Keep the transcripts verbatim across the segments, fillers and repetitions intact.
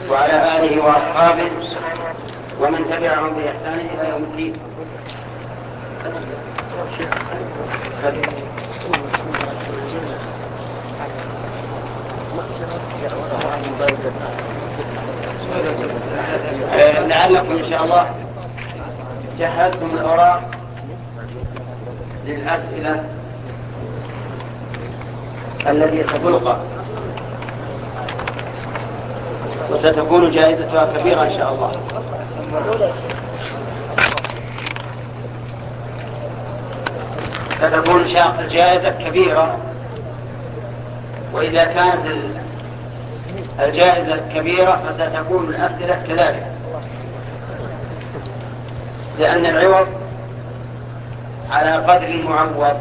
وعلى آله وأصحابه ومن تبعهم بإحسان إلى يوم الدين. لعلكم إن شاء الله جهزتم الأوراق للأسئلة التي ستلقى وستكون جائزتها كبيرة إن شاء الله. ستكون الجائزة كبيرة، وإذا كانت الجائزة كبيرة فستكون الأسئلة كذلك، لأن العوض على قدر المعوض.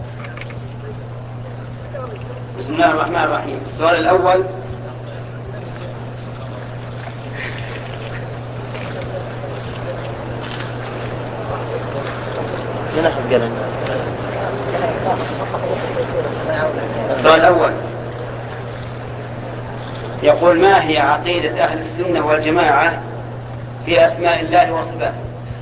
بسم الله الرحمن الرحيم. السؤال الأول: السؤال الأول يقول: ما هي عقيدة أهل السنة والجماعة في أسماء الله وصفاته؟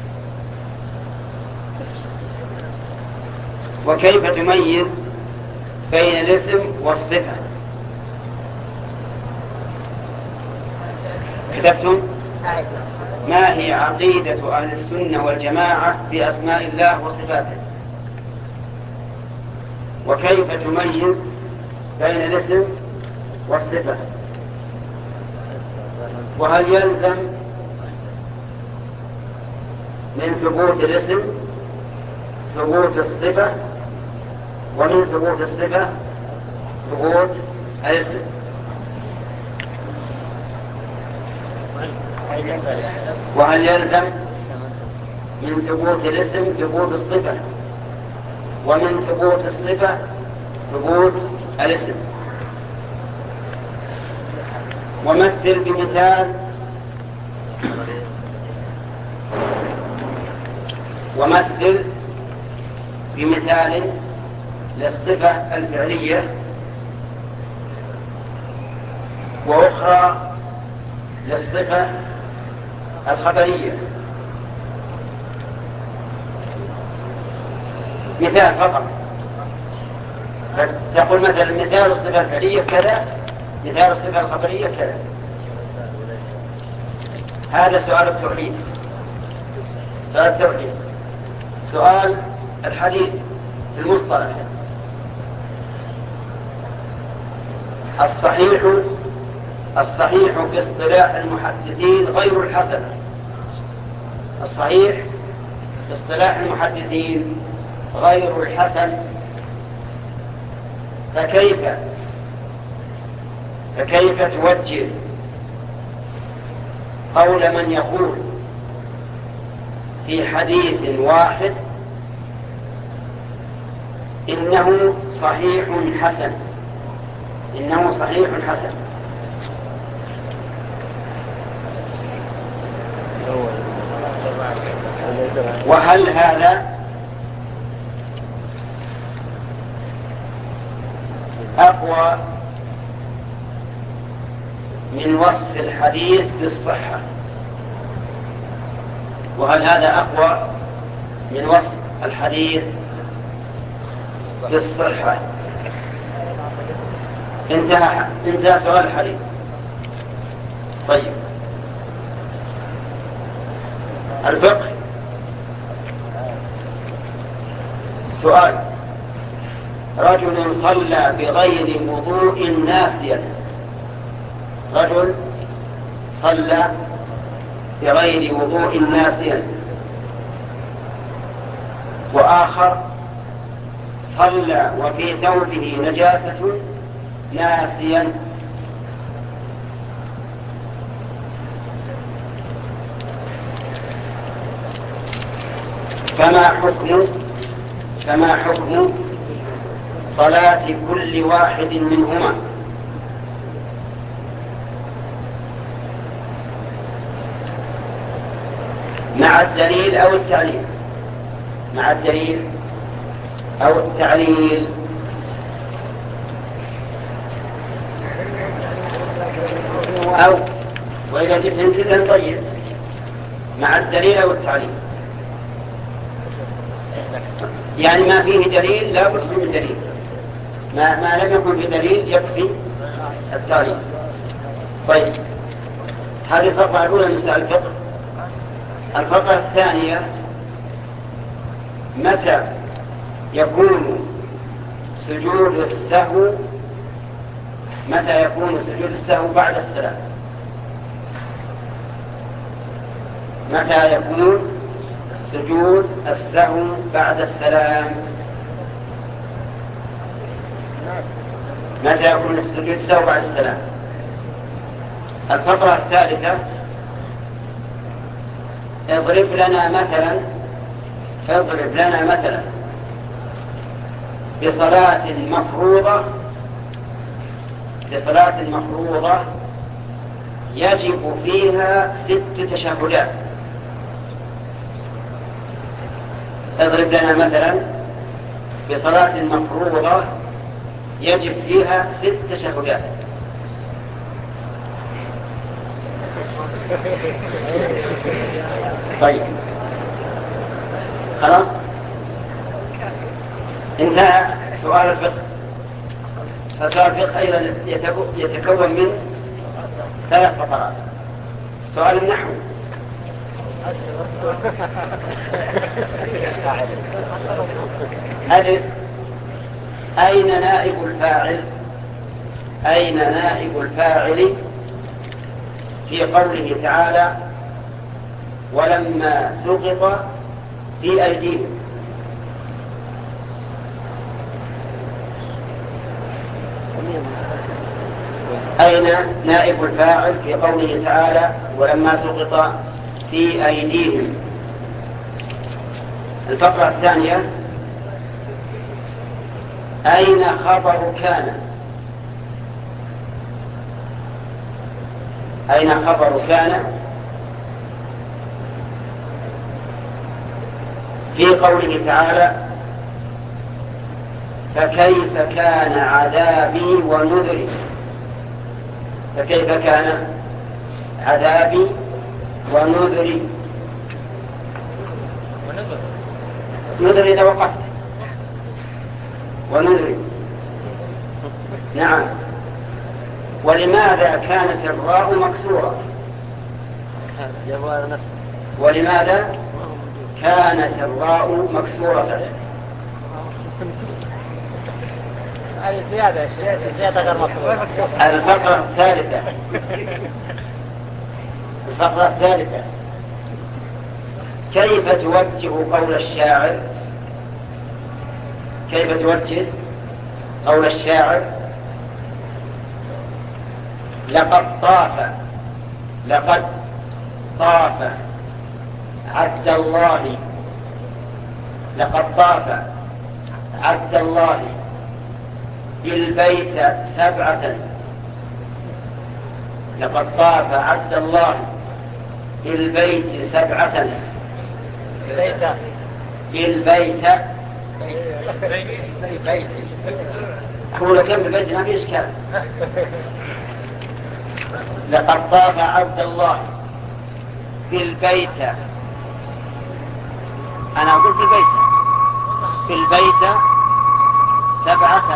وكيف تميز بين الاسم والصفة؟ كتبتم؟ ما هي عقيدة أهل السنة والجماعة في أسماء الله وصفاته؟ وكيف تميز بين الاسم والصفة؟ وهل يلزم من ثبوت الاسم ثبوت الصفة، ومن ثبوت الصفة ثبوت الاسم؟ وهل يلزم من ثبوت الاسم ثبوت الصفة، ومن ثبوت الصفة ثبوت الاسم؟ ومثل بمثال ومثل بمثال للصفة الفعلية وأخرى للصفة الخبرية. مثال فقط، تقول مثلا مثال الصفة الفعلية كذا، مثال الصفة الخبرية كذا. هذا سؤال التوحيد. سؤال التوحيد. سؤال الحديث في المصطلح: الصحيح الصحيح في اصطلاح المحدثين غير الحسن. الصحيح في اصطلاح المحدثين غير الحسن. فكيف فكيف توجه قول من يقول في حديث واحد إنه صحيح حسن إنه صحيح حسن؟ وهل هذا أقوى من وصف الحديث بالصحة؟ وهل هذا أقوى من وصف الحديث بالصحة؟ انتهى انتهى سؤال الحديث. طيب، الفقه. سؤال: رجل صلى بغير وضوء ناسيا رجل صلى بغير وضوء ناسيا وآخر صلى وفي ثوبه نجاسة ناسيا، فما حكم فما حكم صلاة كل واحد منهما؟ مع الدليل أو التعليل؟ مع الدليل أو التعليل؟ أو وإذا جبت انت طيب مع الدليل أو التعليل، يعني ما فيه دليل لا بد من دليل، ما, ما لم يكن في دليل يكفي التعليل. طيب هذه الفقرة الأولى من مسائل الفقه. الفقرة الثانية متى يكون سجود السهو متى يكون سجود السهو بعد السلام؟ متى يكون سجود السهو بعد السلام؟ متى يكون سجود السهو بعد السلام؟ الفقرة الثالثة اضرب لنا مثلا اضرب لنا مثلا بصلاة مفروضة بصلاة مفروضة يجب فيها ست تشهدات. اضرب لنا مثلا بصلاة مفروضة يجب فيها ست تشهدات. طيب خلاص انتهى سؤال الفقه. فسؤال الفقه أيضا يتكون من ثلاث فقرات. سؤال النحو ألف أين نائب الفاعل أين نائب الفاعل في قوله تعالى ولما سقط في أيديهم؟ أين نائب الفاعل في قوله تعالى ولما سقط في أيديهم؟ الفقرة الثانية أين خبر كان أين خبر كان في قوله تعالى فكيف كان عذابي ونذري؟ فكيف كان عذابي ونذري؟ نذري إذا وقفت ونذري. نعم. ولماذا كانت الراء مكسورة؟ ولماذا كانت الراء مكسورة؟ زيادة زيادة غير مطلوبة. الفقرة الثالثة الفقرة الثالثة كيف توجه قول الشاعر كيف توجه قول الشاعر لقد طاف لقد طاف عبد الله لقد طاف عبد الله بالبيت سبعة لقد طاف عبد الله بالبيت سبعة بالبيت بالبيت أقول كم بالبيت ما في إشكال. لقد طاف عبد الله بالبيت أنا أقول بالبيت بالبيت سبعة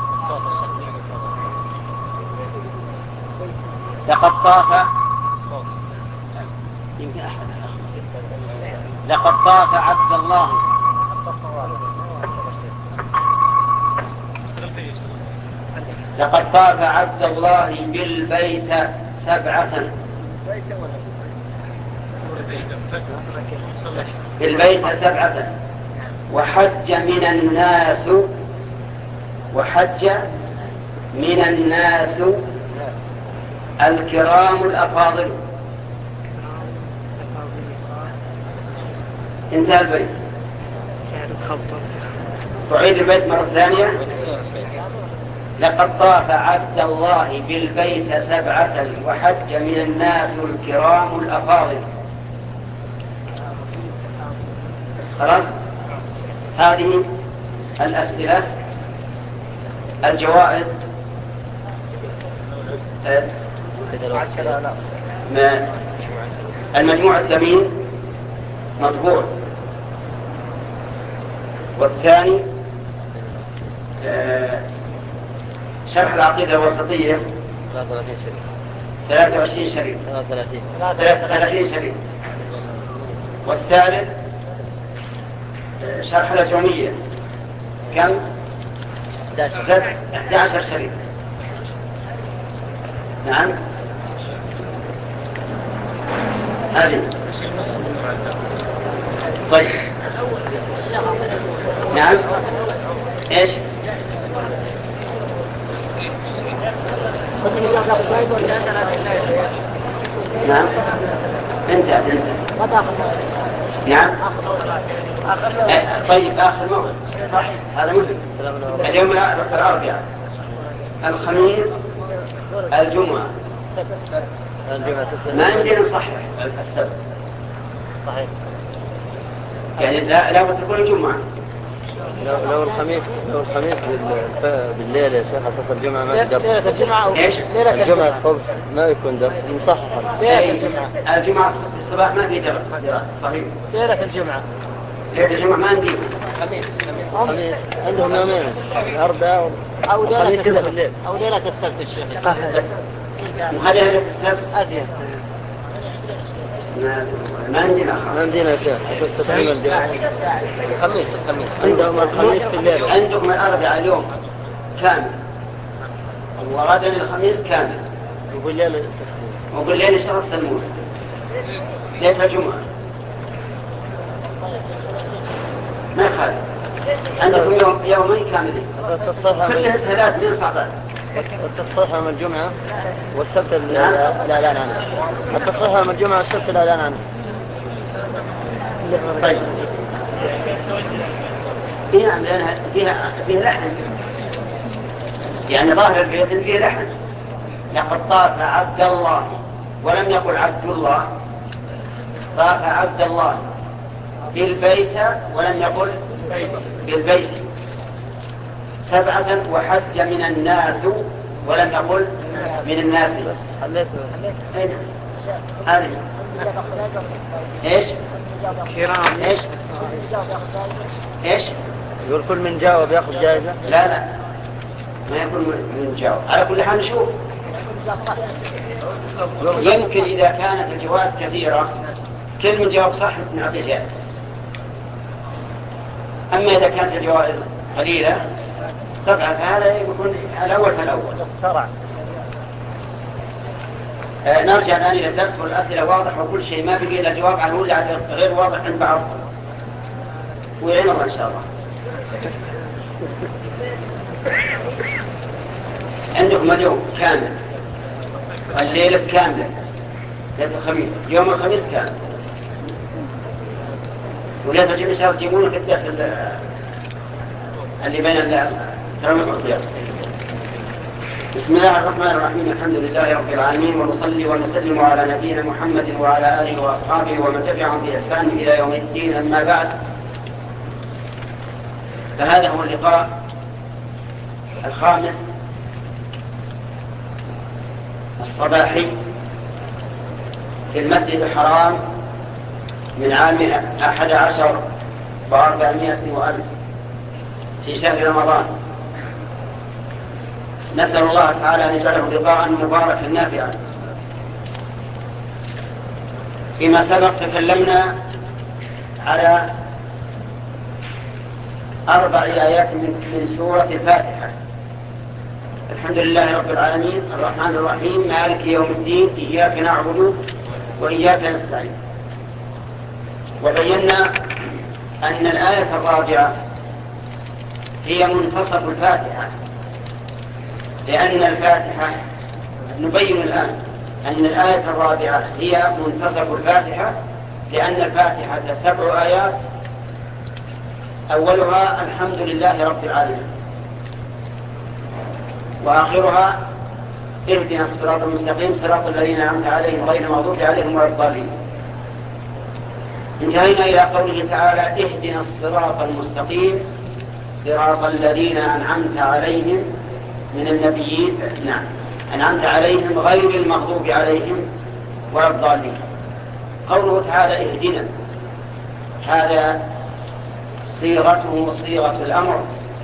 لقد طاف يمكن أحد لقد طاف عبد الله لقد طاف عبد الله بالبيت سبعة بالبيت سبعة وحج من الناس وحج من الناس الكرام الأفاضل. انتهى البيت. تعيد البيت مرة ثانية. لقد طاف عبد الله بالبيت سبعة وحج من الناس الكرام الأفاضل. خلاص هذه الأسئلة. الجوائز ما المجموع الثمين مطبوع، والثاني آه شرح العقيدة الوسطية ثلاثة وعشرين شريط ثلاثة وثلاثين شريط، والثالث آه شرح الأجرومية كم؟ أحد عشر شريط. نعم هذه. طيب نعم ايش؟ نعم انت انت نعم. طيب اخر موعد صح، هذا مهم. اليوم الاربعاء، الخميس، الجمعة، ما يمكن نصحح السبت صحيح، يعني لا لا تكون الجمعة. لو لو الخميس لو الخميس بالليل يا شيخ أساس الجمعة ما في درس. ليلة الجمعة أو إيش؟ الجمعة الصبح ما يكون درس نصحح. ليلة الجمعة الجمعة الصباح ما في درس صحيح. ليلة الجمعة ليلة الجمعة ما عندي. خميس خميس عندهم يومين الأربعاء أو ليلة السبت بالليل أو ليلة السبت الشيخ. وهذه ليلة السبت أزين ما ما عندنا ما عندنا يا شيخ أساس تقريب الجمعة. الخميس الخميس عندهم الخميس في الليل. عندكم الأربعاء اليوم كامل، وغدا الخميس كامل، وبالليل وبالليل إن شاء الله تسلمون ليلة الجمعة ما يخالف. عندكم يوم يومين كاملين كلها ثلاث من صعبات. التصحيح يوم الجمعة والسبت الإعلان عنه. التصحيح يوم الجمعة والسبت الإعلان عنه. طيب فيها لأنها فيها فيها لحن، يعني ظاهر البيت فيه لحن. لقد طاف عبد الله ولم يقل عبد الله، طاف عبد الله بالبيت ولم يقل بالبيت، سبعة وحج من الناس ولم يقل من الناس. حليته هنا هذه ايش؟ كرام ايش؟ ايش؟ يقول كل من جاوب ياخذ جائزة. لا لا ما يكون من جواب. على كل حال نشوف، يمكن إذا كانت الجوائز كثيرة كل من جواب صح نعطي جائزة، أما إذا كانت الجوائز قليلة طبعا فهذا يكون الأول فالأول. شرع. آه نرجع الآن إلى الدرس والأسئلة واضح وكل شيء، ما بقي إلا جواب عنه اللي غير واضح عند بعض، ويعين الله إن شاء الله. عندكم اليوم كامل، الليلة كاملة، ليلة الخميس، يوم الخميس كامل، وليلة الجمعة شهر تجيبون في الدرس اللي بين الترميم والقيام. بسم الله الرحمن الرحيم، الحمد لله رب العالمين، ونصلي ونسلم على نبينا محمد وعلى آله وأصحابه ومن تبعهم بإحسان إلى يوم الدين. أما بعد، فهذا هو اللقاء الخامس الصباحي في المسجد الحرام من عام أحد عشر وأربعمائة وألف في شهر رمضان. نسأل الله تعالى أن يجعله لقاء مباركا نافعا. فيما سبق تكلمنا على أربع آيات من سورة الفاتحة. الحمد لله رب العالمين الرحمن الرحيم مالك يوم الدين إياك نعبد وإياك نستعين. وبينا أن الآية الرابعة هي منتصف الفاتحة، لأن الفاتحة نبين الآن أن الآية الرابعة هي منتصف الفاتحة، لأن الفاتحة سبع آيات، أولها الحمد لله رب العالمين، وآخرها اهدنا الصراط المستقيم صراط الذين أنعمت عليهم غير المغضوب عليهم ولا الضالين. انتهينا إلى قوله تعالى اهدنا الصراط المستقيم صراط الذين أنعمت عليهم من النبيين، نعم أنعمت عليهم غير المغضوب عليهم ولا الضالين. قوله تعالى اهدنا، هذا صيغته صيغة الأمر،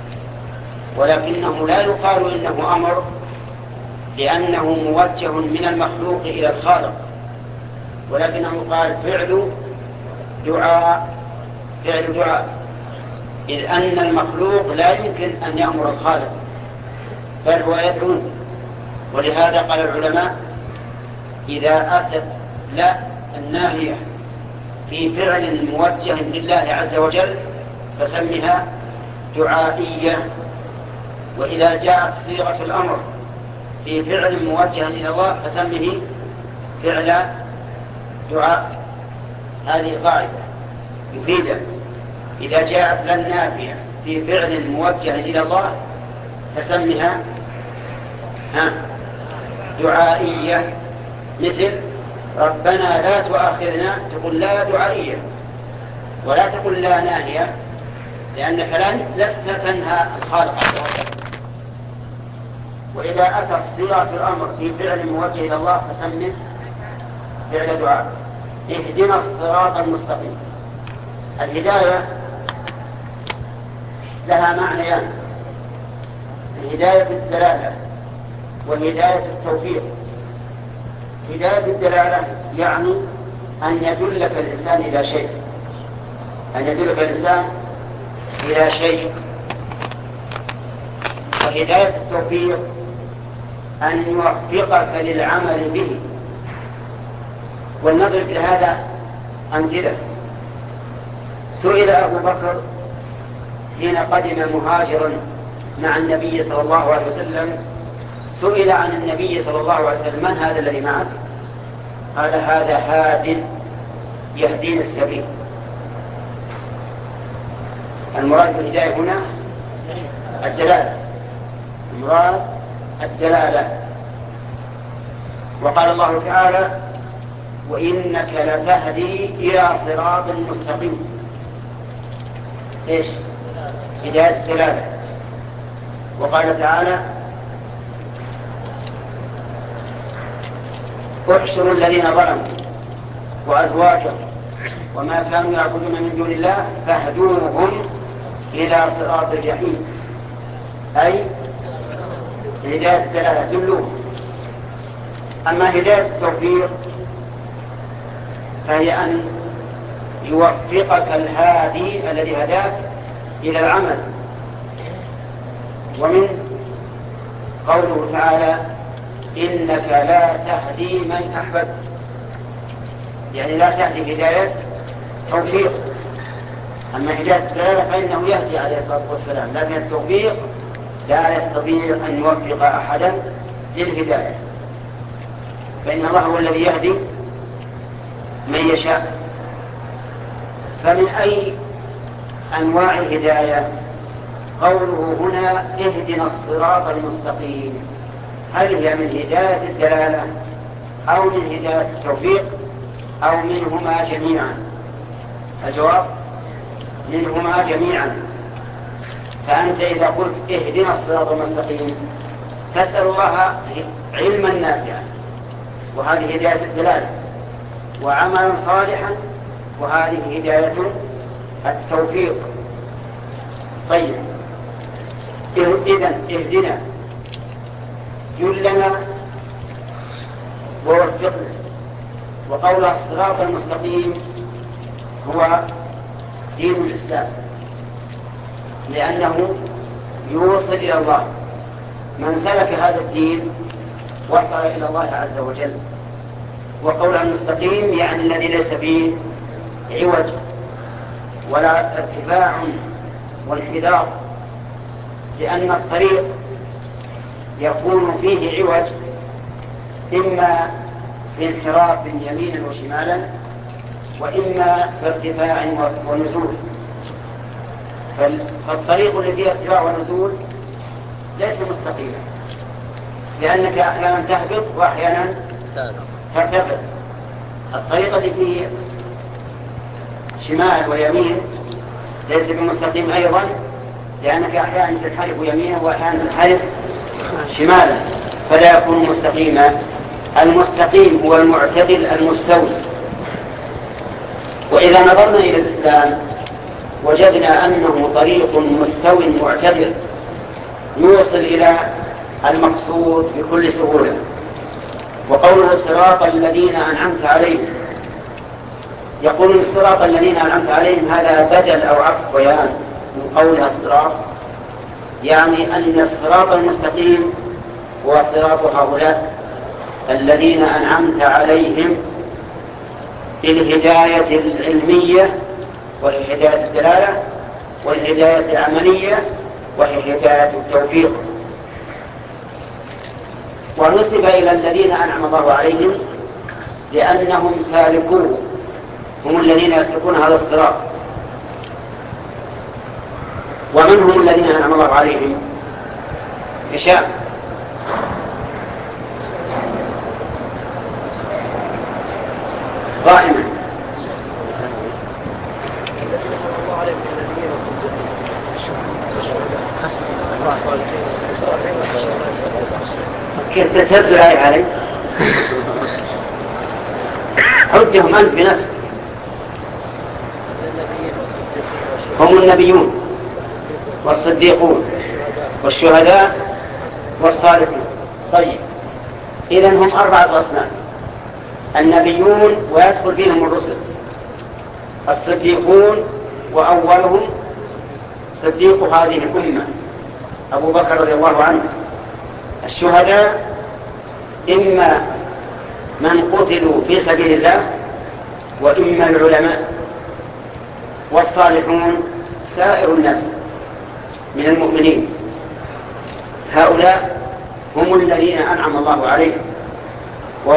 ولكنه لا يقال إنه أمر لأنه موجه من المخلوق إلى الخالق، ولكنه قال فعل دعاء فعل دعاء إذ أن المخلوق لا يمكن أن يأمر الخالق بل هو يدعون. ولهذا قال العلماء إذا أتت لا الناهية في فعل موجه لله عز وجل فسمها دعائية، وإذا جاءت صيغة الأمر في فعل موجه إلى الله فسمه فعل دعاء. هذه قاعدة مفيدة. إذا جاءت لا النافية في فعل موجه إلى الله فسمها ها دعائية، مثل ربنا لا تؤاخذنا تقول لا دعائية، ولا تقول لا ناهية لأنك لست تنهى الخالق عز وجل. وإذا أتى صيغة الأمر في فعل موجه إلى الله فسمه فعل دعاء. اهدنا الصراط المستقيم. الهداية لها معنيان: هداية الدلالة وهداية التوفيق. هداية الدلالة يعني أن يدلك الإنسان إلى شيء أن يدلك الإنسان إلى شيء وهداية التوفيق أن يوفقك للعمل به. ولنضرب لهذا أمثلة. سئل أبو بكر حين قدم مهاجرا مع النبي صلى الله عليه وسلم، سئل عن النبي صلى الله عليه وسلم: من هذا الذي معك؟ قال: هذا هاد يهدينا السبيل. المراد بالهداية هنا الدلالة، المراد الدلالة. وقال الله تعالى: وإنك لتهدي إلى صراط مستقيم. إيش؟ هداية الدلالة. وقال تعالى: احشروا الذين ظلموا وأزواجهم وما كانوا يعبدون من دون الله فاهدوهم إلى صراط الجحيم. أي هداية الدلالة دلوهم. أما هداية التوفيق فهي أن يوفقك الهادي الذي هداك إلى العمل. ومن قوله تعالى: إنك لا تهدي من أحببت، يعني لا تهدي هداية توفيق. أما هداية الدلالة فإنه يهدي عليه الصلاة والسلام، لكن التوفيق لا يستطيع أن يوفق أحدا للهداية، فإن الله هو الذي يهدي من يشاء. فمن أي أنواع الهداية قوله هنا اهدنا الصراط المستقيم؟ هل هي من هداية الدلالة أو من هداية التوفيق أو منهما جميعا؟ الجواب منهما جميعا. فأنت إذا قلت اهدنا الصراط المستقيم تسأل الله علما نافعا، وهذه هداية الدلالة، وعملا صالحا، وهذه هداية التوفيق. طيب، إذن اهدنا جلنا ووفقنا. وقول الصراط المستقيم هو دين الإسلام، لأنه يوصل إلى الله. من سلك هذا الدين وصل إلى الله عز وجل. وقول المستقيم يعني الذي ليس فيه عوج ولا ارتفاع وانحدار، لأن الطريق يكون فيه عوج إما في انحراف يمينا وشمالا، وإما في ارتفاع ونزول. فالطريق الذي فيه ارتفاع ونزول ليس مستقيما، لأنك أحيانا تهبط وأحيانا ترتفع. الطريق الذي فيه شمال ويمين ليس بمستقيم أيضا، لأنك أحيانا تنحرف يمينا وأحيانا تنحرف شمالا، فلا يكون مستقيما المستقيم هو المعتدل المستوي. وإذا نظرنا إلى الإسلام وجدنا أنه طريق مستوي معتدل يوصل إلى المقصود بكل سهولة. وقوله الصراط الذين أنعمت عليهم، يقول الصراط الذين أنعمت عليهم هذا بدل أو عطف بيان من قولها الصراط، يعني أن الصراط المستقيم هو صراط هؤلاء الذين أنعمت عليهم بالهداية العلمية وهي هداية الدلالة، والهداية العملية وهي هداية التوفيق. ونسب إلى الذين أنعم الله عليهم لأنهم سالكوه، هم الذين يسلكون هذا الصراط. ومن هم الذين أنعم الله عليهم؟ هشام. قائما. كيف تسد الآية علي؟ حجهم أنت بنفسك. هم النبيون والصديقون والشهداء والصالحون. طيب، إذن هم أربعة أصناف: النبيون ويدخل فيهم الرسل، الصديقون وأولهم صديق هذه الأمة أبو بكر رضي الله عنه، الشهداء إما من قتلوا في سبيل الله وإما العلماء، والصالحون سائر الناس من المؤمنين. هؤلاء هم الذين أنعم الله عليهم، و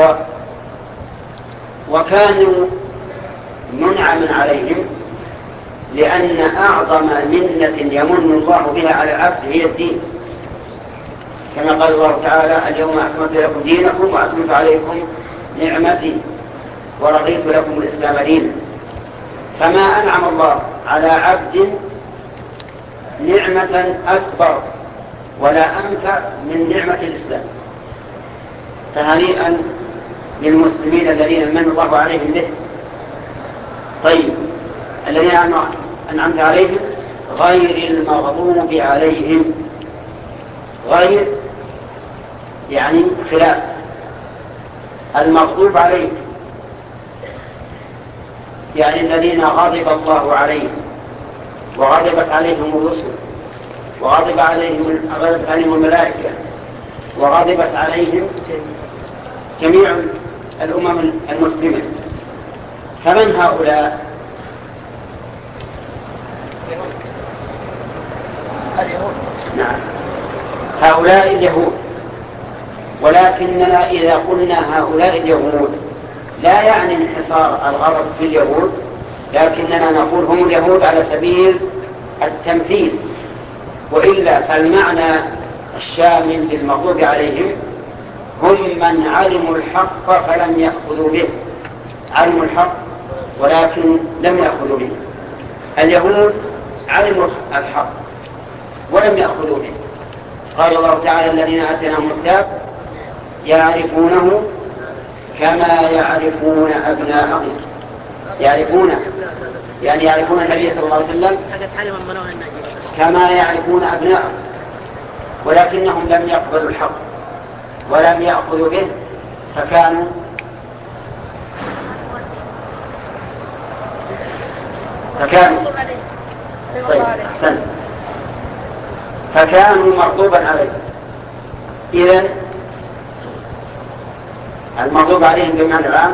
وكانوا منعم عليهم لأن أعظم منة يمن الله بها على العبد هي الدين، كما قال الله تعالى: اليوم أكملت لكم دينكم وأتممت عليكم نعمتي ورضيت لكم الإسلام دينا. فما أنعم الله على عبد نعمة أكبر ولا أنفع من نعمة الإسلام. فهنيئا للمسلمين الذين من الله عليهم به. طيب، الذين أنعمت عليهم غير المغضوب عليهم، غير يعني خلاف المغضوب عليهم، يعني الذين غضب الله عليهم وغضبت عليهم الرسل وغضب عليهم غضبت عليهم الملائكة وغضبت عليهم جميع الأمم المسلمة. فمن هؤلاء؟ اليهود. نعم، هؤلاء اليهود. ولكننا إذا قلنا هؤلاء اليهود لا يعني انحصار الغضب في اليهود، لكننا نقول هم اليهود على سبيل التمثيل، وإلا فالمعنى الشامل للمغضوب عليهم هم من علموا الحق فلم يأخذوا به، علموا الحق ولكن لم يأخذوا به. اليهود علموا الحق ولم يأخذوا به. قال الله تعالى: الذين آتيناهم الكتاب يعرفونه كما يعرفون أبناءهم. يعرفونه يعني يعرفون النبي صلى الله عليه وسلم كما يعرفون أبناءهم، ولكنهم لم يقبلوا الحق ولم يأخذوا به، فكانوا فكانوا طيب أحسن فكانوا مغضوبا عليهم. إذن المغضوب عليهم بمعنى العام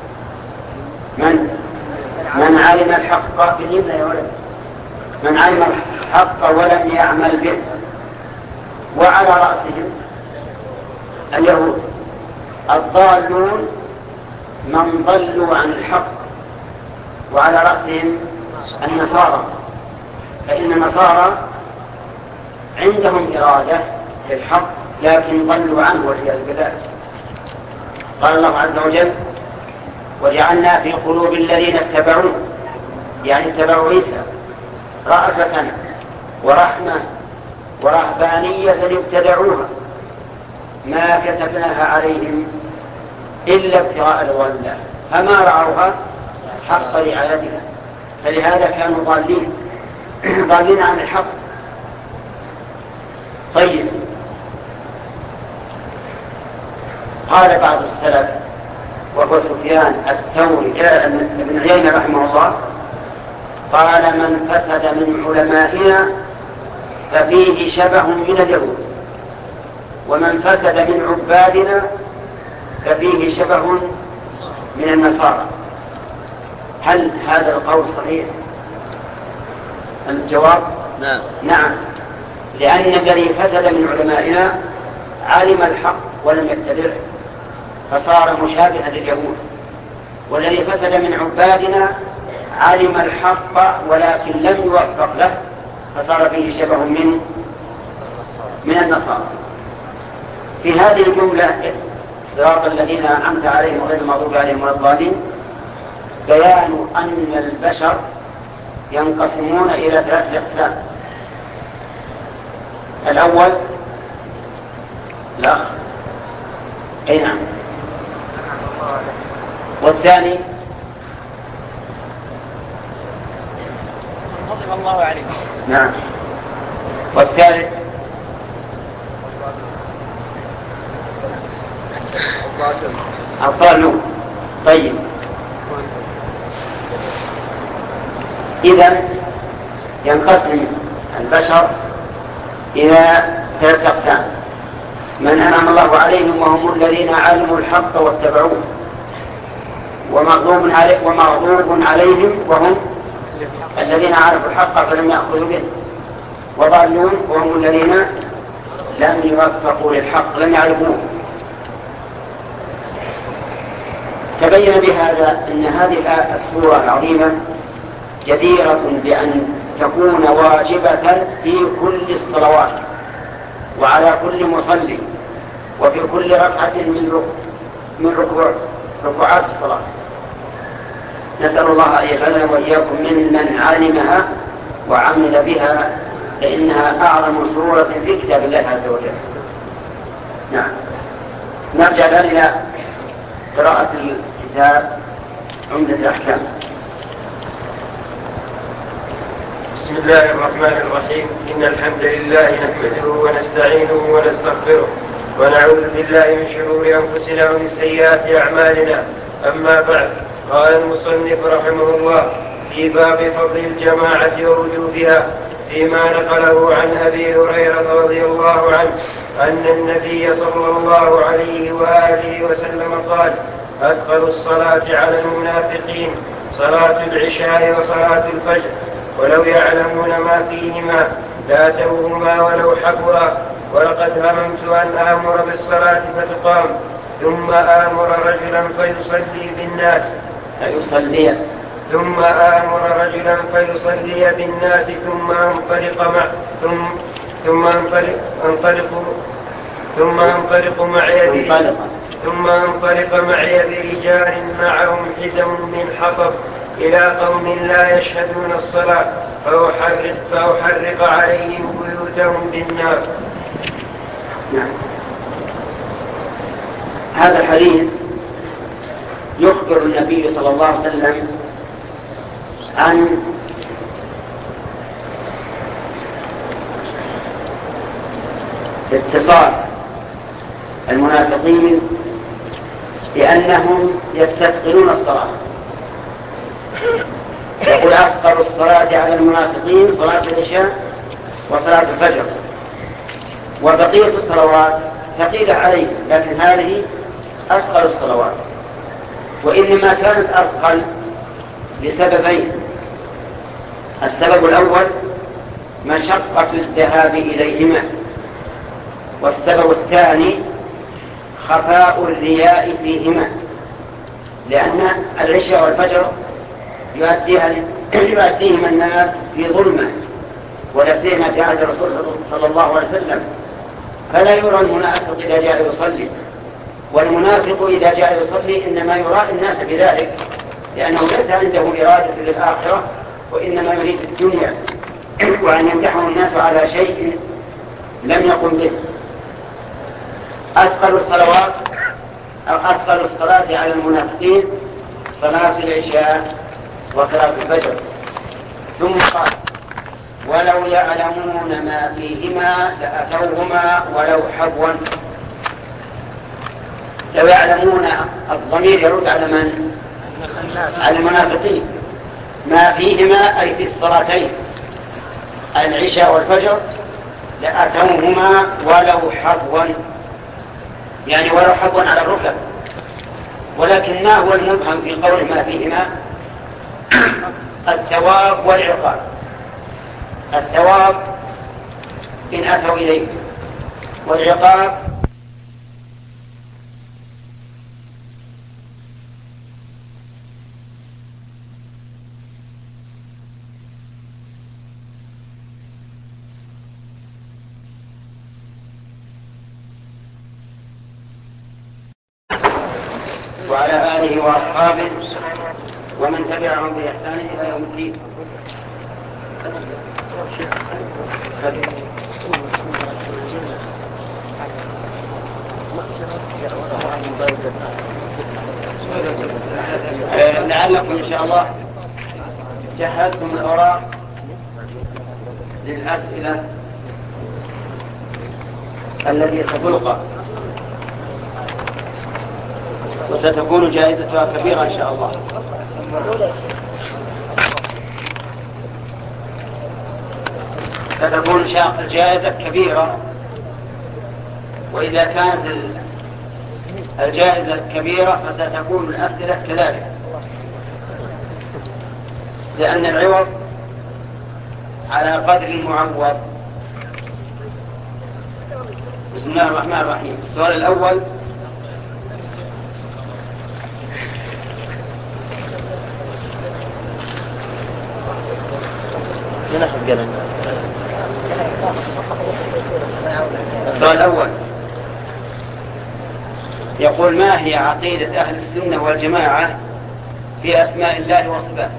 من من علم الحق باليمنى يا ولد، من علم الحق ولم يعمل به. وعلى رأسهم اليهود الضالون من ضلوا عن الحق، وعلى رأسهم النصارى، فإن النصارى عندهم إرادة للحق لكن ضلوا عنه والعياذ بالله. قال الله عز وجل: وجعلنا في قلوب الذين اتبعوه، يعني اتبعوا عيسى، رأفة ورحمة ورهبانية ابتدعوها ما كتبناها عليهم إلا ابتغاء رضوان الله، فما رعوها حق رعايتها، فلهذا كانوا ضالين ضالين عن الحق. طيب، قال بعض السلف وهو سفيان الثوري ابن عيينة رحمه الله، قال: من فسد من علمائنا ففيه شبه من اليهود، ومن فسد من عبادنا ففيه شبه من النصارى. هل هذا القول صحيح؟ الجواب نعم. نعم، لأن الذي فسد من علمائنا علم الحق ولم يتبعه فصار مشابها لليهود، والذي فسد من عبادنا علم الحق ولكن لم يوفق له فصار فيه شبه من من النصارى. في هذه الجملة صراط الذين أنعمت عليهم غير المغضوب عليهم ولا الضالين بيان أن البشر ينقسمون إلى ثلاثة أقسام. الأول لا أي نعم، والثاني غضب الله عليه، نعم، والثالث الضالون. طيب، إذن ينقسم البشر إلى ثلاثة أقسام: من أنعم الله عليهم وهم الذين علموا الحق واتبعوه، ومغضوب عليهم ومغضوب عليهم وهم الذين عرفوا الحق فلم يأخذوا به، وضالون وهم الذين لم يوفقوا للحق لم يعرفوه. تبين بهذا أن هذه السورة العظيمة جديرة بأن تكون واجبة في كل الصلوات وعلى كل مصلي وفي كل ركعة من من ركوع ركوعات الصلاة. نسأل الله أن يجعلنا وإياكم ممن علمها وعمل بها، لأنها أعظم سورة في كتاب الله عز وجل. نعم، نرجع الآن إلى قراءة الكتاب عمدة الأحكام. بسم الله الرحمن الرحيم. إن الحمد لله نحمده ونستعينه ونستغفره ونعوذ بالله من شرور أنفسنا ومن سيئات أعمالنا. أما بعد، قال المصنف رحمه الله في باب فضل الجماعة ووجوبها فيما نقله عن أبي هريرة رضي الله عنه أن النبي صلى الله عليه وآله وسلم قال: أثقل الصلاة على المنافقين صلاة العشاء وصلاة الفجر، ولو يعلمون ما فيهما لأتوهما ولو حبوا. ولقد هممت أن آمر بالصلاة فتقام ثم آمر رجلا فيصلي بالناس فيصلي ثم آمر رجلا فيصلي بالناس ثم أنطلق مع ثم ثم أنطلق أنطلق ثم أنطلق معي ثم أنطلق معي برجال معهم حزم من حطب إلى قوم لا يشهدون الصلاة فأحرق, فأحرق عليهم بيوتهم بالنار. نعم. هذا الحديث يخبر النبي صلى الله عليه وسلم عن اتصال المنافقين بأنهم يستثقلون الصلاة. يقول: أثقل الصلاة على المنافقين صلاة العشاء وصلاة الفجر، وبقية الصلوات ثقيلة عليه، لكن هذه أثقل الصلوات. وإنما كانت أثقل لسببين: السبب الأول مشقة الذهاب إليهما، والسبب الثاني خفاء الرياء فيهما، لأن العشاء والفجر يؤديهما الناس في ظلمة، ولا سيما في عهد الرسول صلى الله عليه وسلم، فلا يرى المنافق إذا جاء يصلي، والمنافق إذا جاء يصلي إنما يرى الناس بذلك، لأنه ليس عنده إرادة للآخرة وإنما يريد الدنيا، وأن يمدحه الناس على شيء لم يقم به. أثقل الصلوات أفضل الصلاة على المنافقين صلاة العشاء وصلاة الفجر. ثم قال ولو يعلمون ما فيهما لأتوهما ولو حبوا. لو يعلمون الضمير يرد على من؟ على المنافقين. ما فيهما أي في الصلاتين العشاء والفجر لأتوهما ولو حبوا، يعني ولو حبوا على الركب. ولكن ما هو المبهم في قول ما فيهما؟ الثواب والعقاب. الثواب إن أتوا إليه، والعقاب وعلى آله وأصحابه ومن تبعهم بإحسان إلى يوم الدين. لعلكم إن شاء الله جهزتم الأوراق للأسئلة التي ستلقى، وستكون جائزتها كبيرة إن شاء الله. ستكون الجائزة كبيرة، وإذا كانت الجائزة كبيرة فستكون الأسئلة كذلك، لأن العوض على قدر المعوض. بسم الله الرحمن الرحيم. السؤال الأول: السؤال الأول يقول: ما هي عقيدة أهل السنة والجماعة في أسماء الله وصفاته؟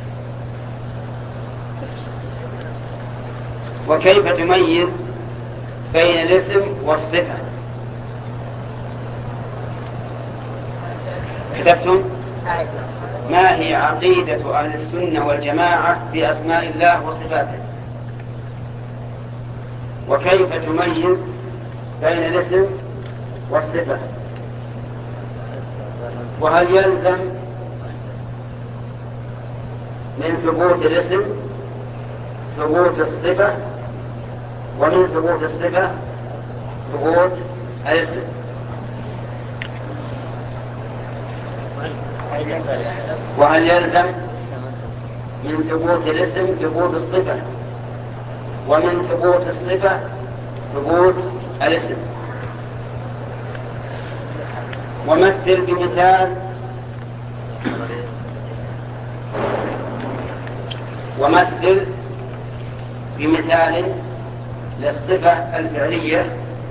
وكيف تميز بين الاسم والصفة؟ كتبتم؟ ما هي عقيدة أهل السنة والجماعة في أسماء الله وصفاته؟ وكيف تميز بين الاسم والصفة؟ وهل يلزم من ثبوت الاسم ثبوت الصفة، ومن ثبوت الصفة ثبوت الاسم؟ وهل يلزم من ثبوت الاسم ثبوت الصفة، ومن ثبوت الصفة ثبوت الاسم؟ ومثل بمثال ومثل بمثال للصفة الفعلية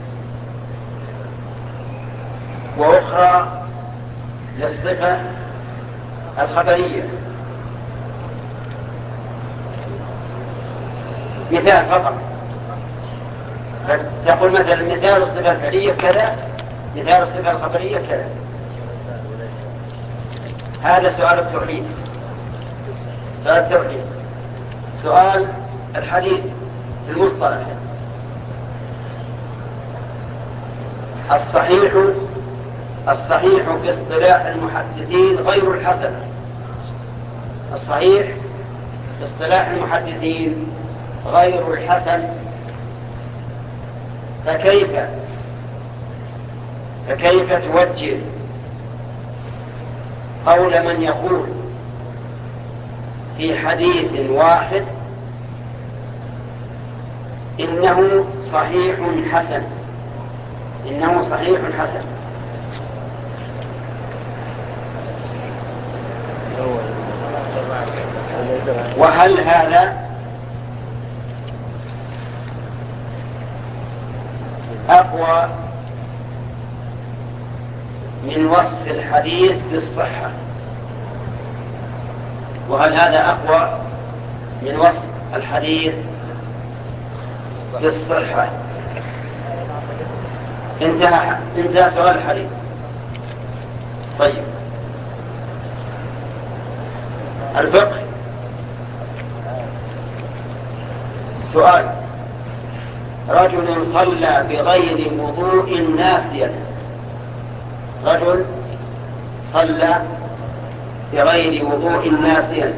وأخرى للصفة الخبرية. مثال فقط، تقول مثلا مثال الصفة الفعلية كذا، مثال الصفة الخبرية كذا. هذا سؤال التوحيد. سؤال التوحيد. سؤال الحديث في المصطلح: الصحيح الصحيح في اصطلاح المحدثين غير الحسن. الصحيح في اصطلاح المحدثين غير الحسن. فكيف فكيف توجه قول من يقول في حديث واحد إنه صحيح حسن إنه صحيح حسن؟ وهل هذا أقوى من وصف الحديث بالصحة؟ وهل هذا أقوى من وصف الحديث بالصحة؟ انتهى انتهى سؤال الحديث. طيب، الفقه. سؤال: رجل صلى بغير وضوء ناسيا. رجل صلى بغير وضوء ناسيا،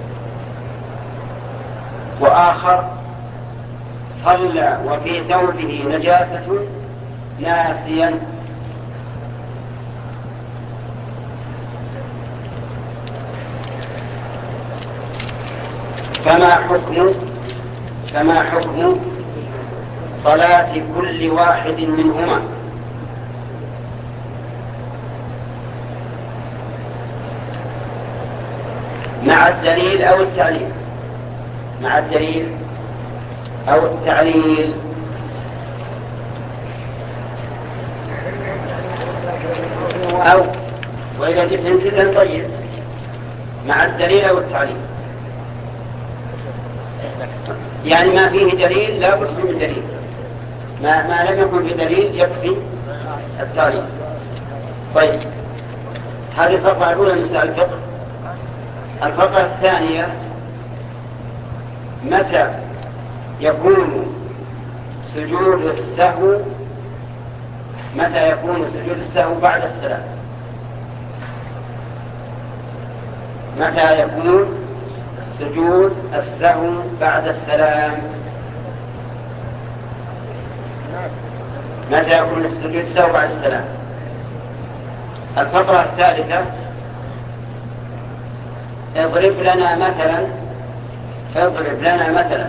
وآخر صلى وفي ثوبه نجاسة ناسيا، فما حكم فما حكم صلاة كل واحد منهما؟ مع الدليل أو التعليل؟ مع الدليل أو التعليل؟ أو وإذا جبت انتظر طيب، مع الدليل أو التعليل، يعني ما فيه دليل لا بد من دليل، ما, ما لم يكن في دليل يكفي التعليل. طيب، هذه الفقرة الأولى من مسائل الفقه. الفقرة الثانية: متى يكون سجود السهو متى يكون سجود السهو بعد السلام؟ متى يكون سجود السهو بعد السلام؟ متى يكون السجود السهو بعد السلام؟ الفقرة الثالثة: اضرب لنا مثلا اضرب لنا مثلا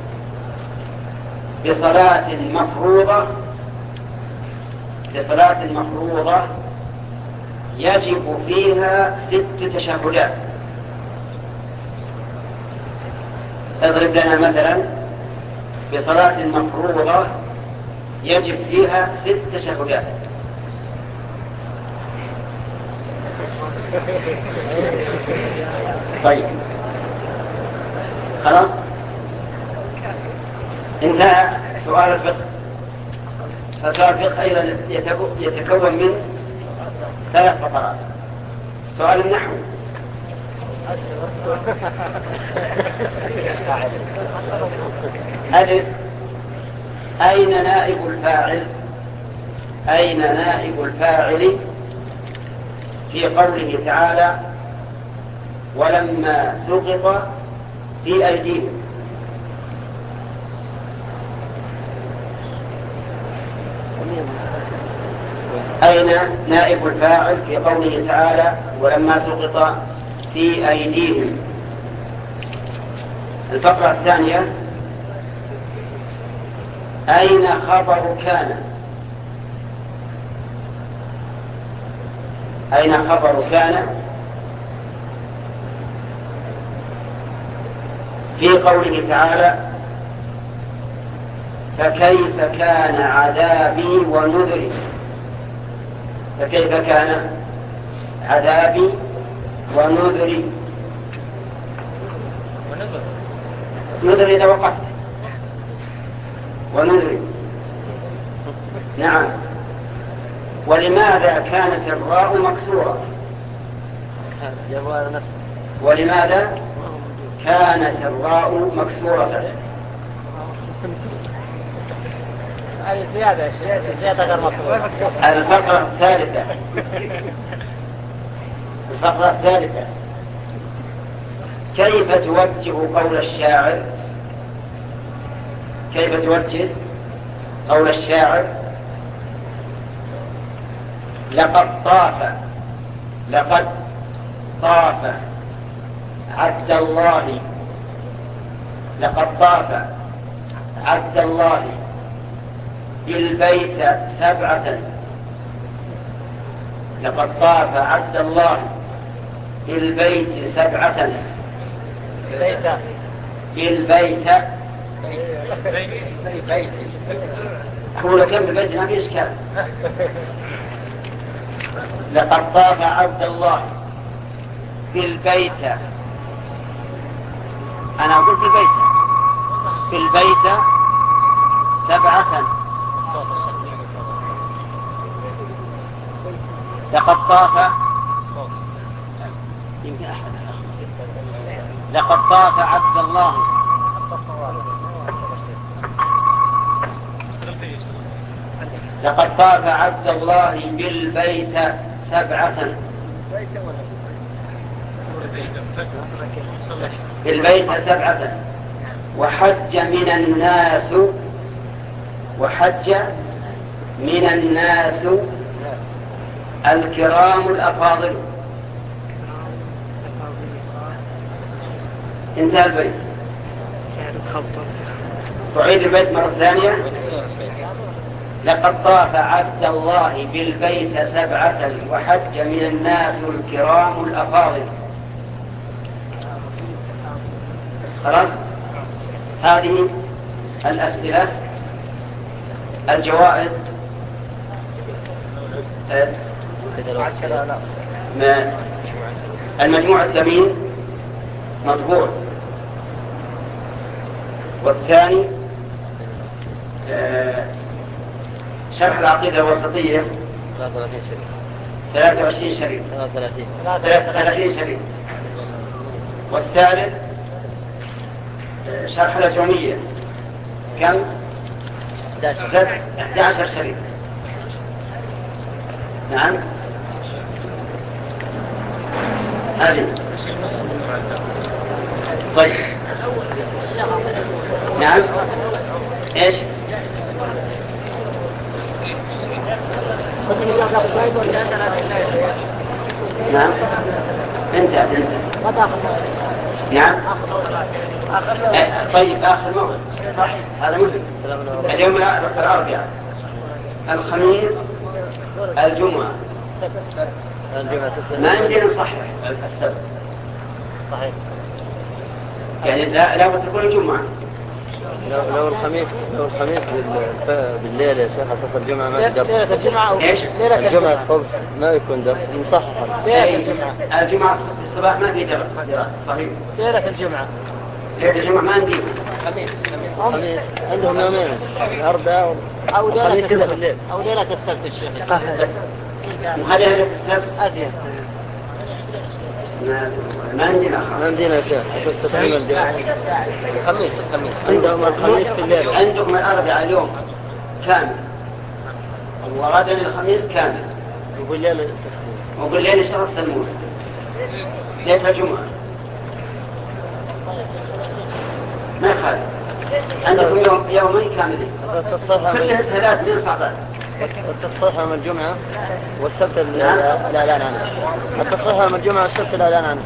بصلاة مفروضة بصلاة مفروضة يجب فيها ست تشهدات. اضرب لنا مثلا بصلاة مفروضة يجب فيها ست تشهدات. طيب، خلاص انتهى سؤال الفقه. فسؤال الفقه أيضا يتكون من ثلاث فقرات. سؤال النحو: ألف: أين نائب الفاعل أين نائب الفاعل في قوله تعالى: ولما سقط في أيديهم؟ أين نائب الفاعل في قوله تعالى: ولما سقط في أيديهم؟ الفقرة الثانية: أين خبر كان أين خبر كان في قوله تعالى: فكيف كان عذابي ونذري؟ فكيف كان عذابي ونذري؟ نذري إذا وقفت ونذري. نعم. ولماذا كانت الراء مكسورة؟ ولماذا كانت الراء مكسورة؟ زيادة زيادة غير مفروضة. الفقرة الثالثة الفقرة الثالثة: كيف توجه قول الشاعر كيف توجه قول الشاعر: لقد طاف لقد طاف عبد الله لقد طاف عبد الله بالبيت سبعة لقد طاف عبد الله بالبيت سبعة بالبيت أقول كم بالبيت ما في إشكال. لقد طاف عبد الله بالبيت، أنا أقول بالبيت بالبيت سبعة. لقد طاف يمكن أحد لقد طاف عبد الله لقد طاف عبد الله بالبيت سبعة بالبيت سبعة وحج من الناس وحج من الناس الكرام الأفاضل. انتهى البيت. تعيد البيت مرة ثانية. لقد طاف عبد الله بالبيت سبعة وحج من الناس الكرام الأفاضل. خلاص. هذه الأسئلة. الجوائز المجموع الثمين مطبوع، والثاني شرح العقيدة الوسطية ثلاثة وعشرين شريط ثلاثة وثلاثين شريط، والثالث شرح الأجرومية كم؟ أحد عشر شريط. نعم هذه. طيب نعم ايش؟ نعم انت انت نعم. طيب آخر موعد هذا مهم. اليوم الأربعاء، الخميس، الجمعة، ما يمكن نصحح السبت صحيح. يعني لا لا تكون الجمعة. لو لو الخميس لو الخميس بالليل يا شيخ أساس الجمعة ما يقدر. ليلة الجمعة إيش؟ الجمعة الصبح ما يكون درس مصحح. ليلة الجمعة الجمعة الصباح ما في درس صحيح. ليلة الجمعة ليلة الجمعة ما عندي. خميس خميس عندهم يومين الأربعاء أو ليلة الليل أو ليلة السبت الشيخ. وهذا ليلة السبت أزين. ما عندنا ما عندنا شيء أساس تقريبا الخميس الخميس عندهم الخميس في الليل. عندكم الأربعاء اليوم كامل وغدا الخميس كامل وبالليل وبالليل شهر السلمون ليلة الجمعة ما يخالف. عندكم يوم يومين كاملين كلها ثلاث من صعبات. التصحيح يوم الجمعة والسبت الإعلان عنه. التصحيح يوم الجمعة والسبت الإعلان عنه.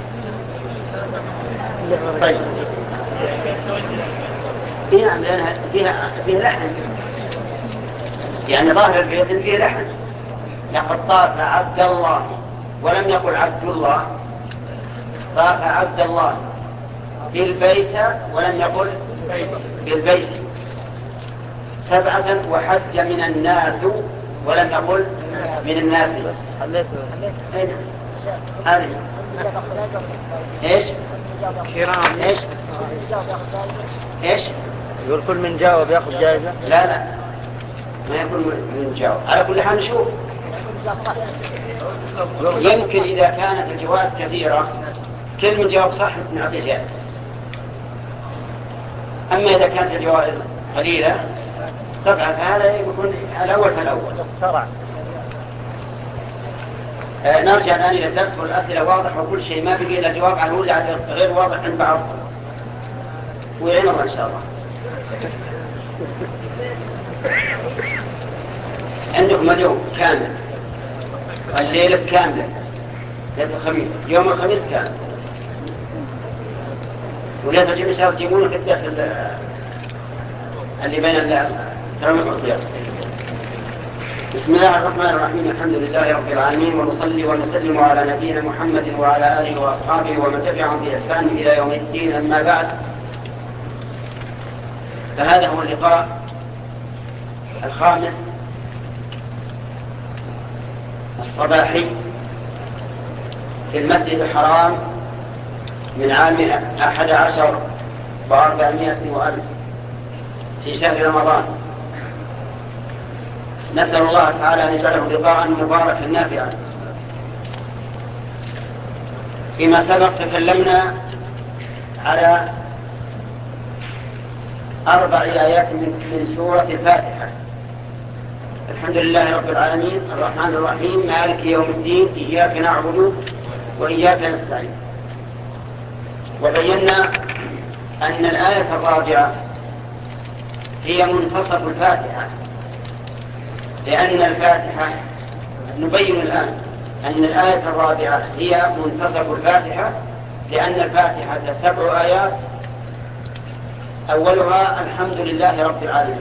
طيب فيها فيها فيها لحن، يعني ظاهر البيت فيه لحن. لقد طاف عبد الله ولم يقل عبد الله، طاف عبد الله بالبيت ولم يقل بالبيت سبعة وحج من الناس ولم يقل من الناس. اين هذه ايش كرام ايش ايش يقول كل من جاوب ياخذ جائزة. لا لا ما يكون من جاوب. على كل حال نشوف يمكن إذا كانت الجوائز كثيرة كل من جاوب صح نعطيه جائزة. أما إذا كانت الجوائز قليلة طبعا هذا يكون الأول فالأول. آه نرجع الآن إلى الدرس والأسئلة واضح وكل شيء ما بقي إلا جواب عنه غير واضح عند بعض ويعين الله إن شاء الله. عندكم اليوم كامل، الليلة كاملة، ليلة الخميس، يوم الخميس كامل، وليلة الجمعة إن شاء الله تجيبونه في الدرس اللي بين الترميم والقياس. بسم الله الرحمن الرحيم. الحمد لله رب العالمين، ونصلي ونسلم على نبينا محمد وعلى آله وأصحابه ومن تبعهم بإحسان إلى يوم الدين. أما بعد، فهذا هو اللقاء الخامس الصباحي في المسجد الحرام من عام أحد عشر وأربعمائة وألف في شهر رمضان. نسأل الله تعالى أن يجعله لقاء مباركا نافعا. فيما سبق تكلمنا على أربع آيات من سورة الفاتحة. الحمد لله رب العالمين الرحمن الرحيم مالك يوم الدين إياك نعبد وإياك نستعين. وبينا أن الآية الرابعة هي منتصف الفاتحة، لأن الفاتحة نبين الآن أن الآية الرابعة هي منتصف الفاتحة، لأن الفاتحة سبع آيات أولها الحمد لله رب العالمين،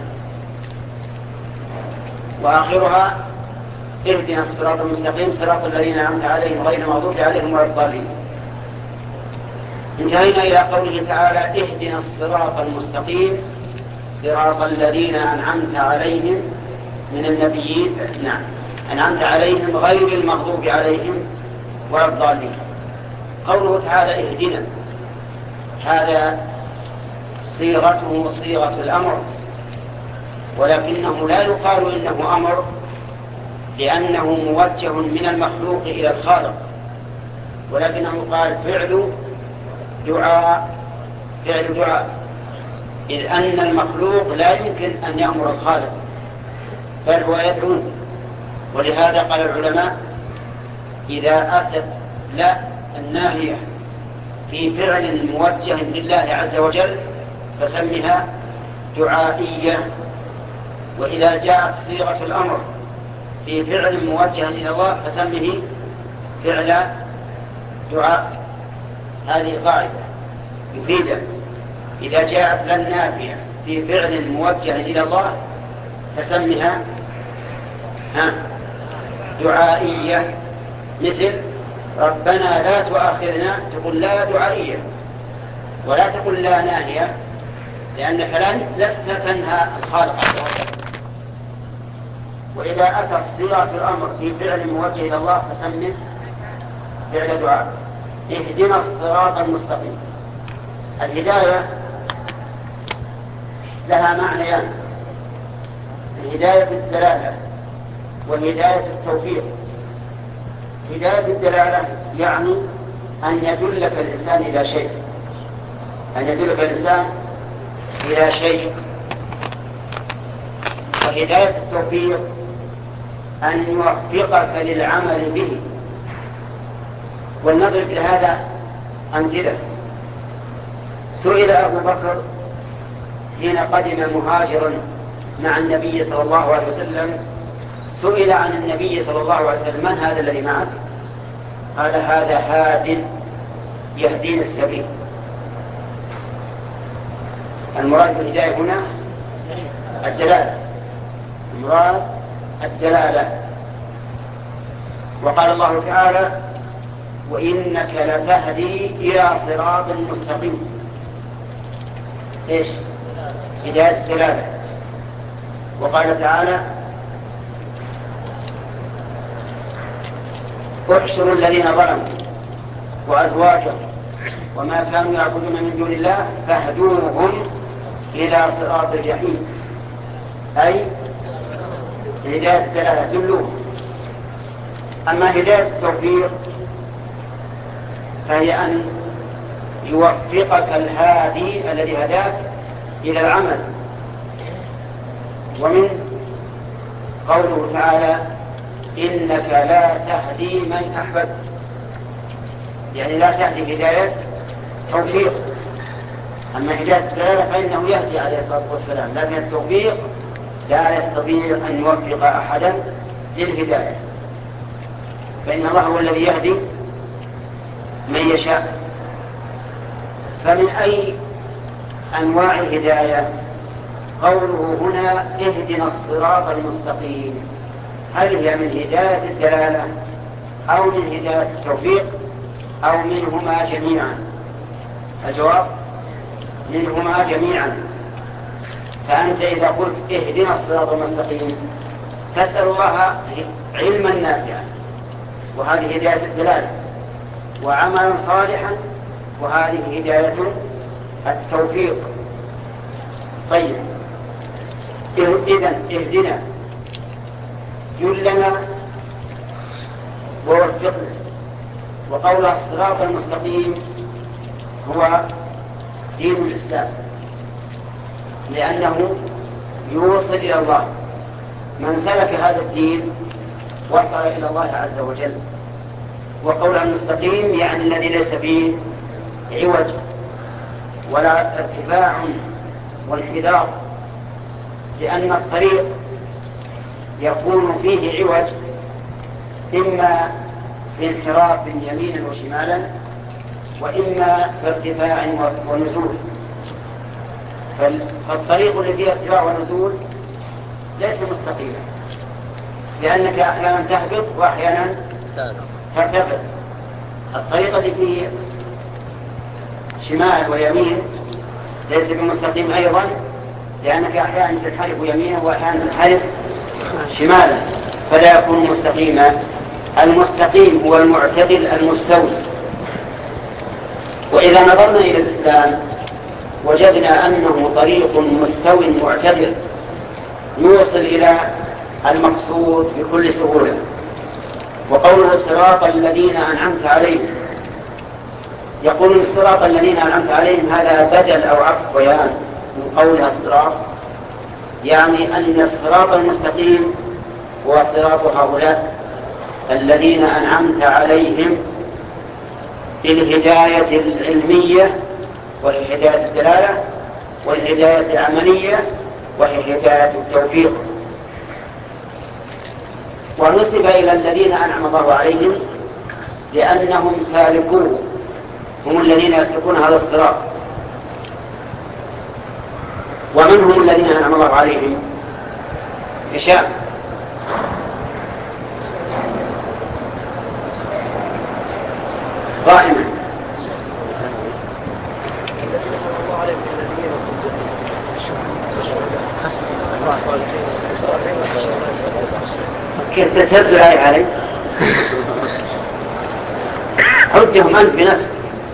وآخرها اهدنا الصراط المستقيم صراط الذين أنعمت عليهم غير المغضوب عليهم ولا الضالين. انتهينا إلى قوله تعالى اهدنا الصراط المستقيم صراط الذين أنعمت عليهم من النبيين، نعم أنعمت عليهم غير المغضوب عليهم ولا الضالين. قوله تعالى اهدنا هذا صيغته صيغة الأمر، ولكنه لا يقال إنه أمر لأنه موجه من المخلوق إلى الخالق، ولكنه قال فعل دعاء فعل دعاء إذ أن المخلوق لا يمكن أن يأمر الخالق بل هو يدعو. ولهذا قال العلماء إذا أتت لا الناهية في فعل موجه لله عز وجل فسمها دعائية، وإذا جاءت صيغة الأمر في فعل موجه إلى الله فسمه فعل دعاء. هذه قاعدة يفيد إذا جاءت للنافية في فعل موجه إلى الله فسمها ها دعائية، مثل ربنا لا تؤاخذنا تقول لا دعائية، ولا تقول لا ناهية لأنك لست تنهى الخالق عز وجل. وإذا أتى صيغة الأمر في فعل موجه إلى الله فسمه فعل دعاء. اهدنا الصراط المستقيم. الهداية لها معنيان: هداية الدلالة وهداية التوفيق. هداية الدلالة يعني أن يدلك الإنسان إلى شيء أن يدلك الإنسان إلى شيء وهداية التوفيق أن يوفقك للعمل به. ولنضرب لهذا أمثلة. سئل أبو بكر حين قدم مهاجرا مع النبي صلى الله عليه وسلم، سئل عن النبي صلى الله عليه وسلم من هذا الذي معك؟ قال هذا هاد يهدينا السبيل. المراد بالهداية هنا الدلالة، المراد الدلالة. وقال الله تعالى وإنك لتهدي إلى صراط مستقيم. إيش؟ هداية الدلالة. وقال تعالى احشروا الذين ظلموا وأزواجهم وما كانوا يعبدون من دون الله فاهدوهم إلى صراط الجحيم، أي هداية الدلالة دلوهم. أما هداية التوفيق فهي أن يوفقك الهادي الذي هداك إلى العمل. ومن قوله تعالى إنك لا تهدي من أحببت، يعني لا تهدي هداية توفيق. أما هداية الدلالة فإنه يهدي عليه الصلاة والسلام، لكن التوفيق لا يستطيع أن يوفق أحدا للهداية، فإن الله هو الذي يهدي من يشاء. فمن أي أنواع الهداية قوله هنا اهدنا الصراط المستقيم؟ هل هي من هداية الدلالة أو من هداية التوفيق أو منهما جميعا؟ الجواب منهما جميعا. فأنت إذا قلت اهدنا الصراط المستقيم تسأل الله علما نافعا، وهذه هداية الدلالة، وعملا صالحا، وهذه هداية التوفيق. طيب إذن اهدنا جلنا ووفقنا، وقول الصراط المستقيم هو دين الإسلام، لأنه يوصل إلى الله. من سلك هذا الدين وصل إلى الله عز وجل. وقول المستقيم يعني الذي ليس فيه عوج ولا ارتفاع وانحدار، لأن الطريق يكون فيه عوج إما في انحراف يمينا وشمالا، وإما في ارتفاع ونزول. فالطريق الذي فيه ارتفاع ونزول ليس مستقيما، لأنك أحيانا تهبط وأحيانا ترتفع. الطريق الذي فيه شمال ويمين ليس بمستقيم أيضا، لأنك أحيانا تنحرف يمينا وأحيانا تنحرف شمالا، فلا يكون مستقيما. المستقيم هو المعتدل المستوي. وإذا نظرنا إلى الإسلام وجدنا أنه طريق مستوي معتدل يوصل إلى المقصود بكل سهولة. وقوله الصراط الذين أنعمت عليهم، يقول الصراط الذين أنعمت عليهم هذا بدل أو عطف بيان من قولها الصراط، يعني أن الصراط المستقيم هو صراط هؤلاء الذين أنعمت عليهم بالهداية العلمية وهي هداية الدلالة، والهداية العملية وهي هداية التوفيق. ونسب إلى الذين أنعم الله عليهم لأنهم سالكوه، هم الذين يسلكون هذا الصراط. ومن هم الذين أنعم الله عليهم؟ هشام. قائما. كيف تتهز الآية علي؟ حجهم أنت بنفسك.